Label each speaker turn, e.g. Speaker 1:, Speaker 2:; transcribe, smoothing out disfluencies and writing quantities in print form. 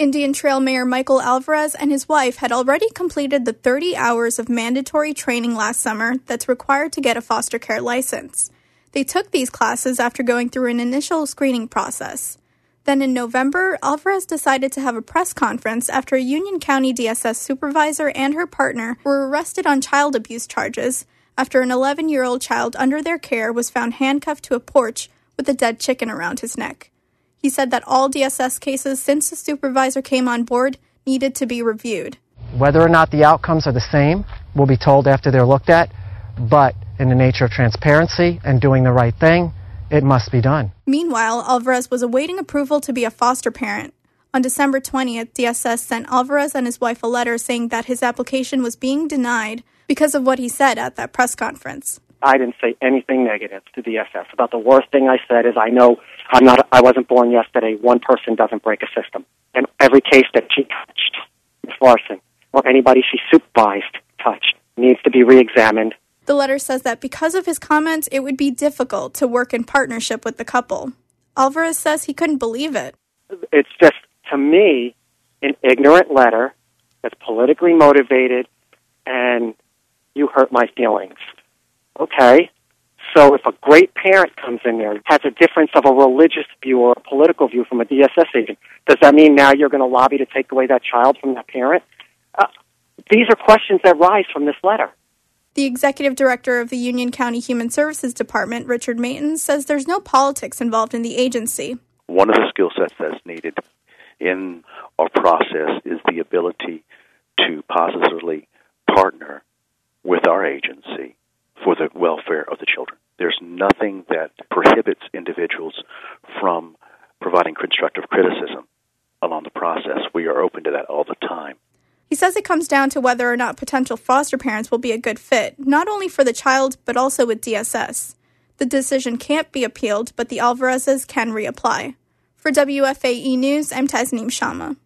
Speaker 1: Indian Trail Mayor Michael Alvarez and his wife had already completed the 30 hours of mandatory training last summer that's required to get a foster care license. They took these classes after going through an initial screening process. Then in November, Alvarez decided to have a press conference after a Union County DSS supervisor and her partner were arrested on child abuse charges after an 11-year-old child under their care was found handcuffed to a porch with a dead chicken around his neck. He said that all DSS cases since the supervisor came on board needed to be reviewed.
Speaker 2: Whether or not the outcomes are the same will be told after they're looked at, but in the nature of transparency and doing the right thing, it must be done.
Speaker 1: Meanwhile, Alvarez was awaiting approval to be a foster parent. On December 20th, DSS sent Alvarez and his wife a letter saying that his application was being denied because of what he said at that press conference.
Speaker 3: I didn't say anything negative to DSS. About the worst thing I said is I wasn't born yesterday. One person doesn't break a system. And every case that she touched, Ms. Larson, or anybody she supervised touched, needs to be reexamined.
Speaker 1: The letter says that because of his comments, it would be difficult to work in partnership with the couple. Alvarez says he couldn't believe it.
Speaker 3: It's just, to me, an ignorant letter that's politically motivated, and you hurt my feelings. Okay, so if a great parent comes in there, has a difference of a religious view or a political view from a DSS agent, does that mean now you're going to lobby to take away that child from that parent? These are questions that rise from this letter.
Speaker 1: The executive director of the Union County Human Services Department, Richard Mayton, says there's no politics involved in the agency.
Speaker 4: One of the skill sets that's needed in our process is the ability to positively partner with our agency for the welfare of the children. There's nothing that prohibits individuals from providing constructive criticism along the process. We are open to that all the time.
Speaker 1: He says it comes down to whether or not potential foster parents will be a good fit, not only for the child, but also with DSS. The decision can't be appealed, but the Alvarezes can reapply. For WFAE News, I'm Tasneem Sharma.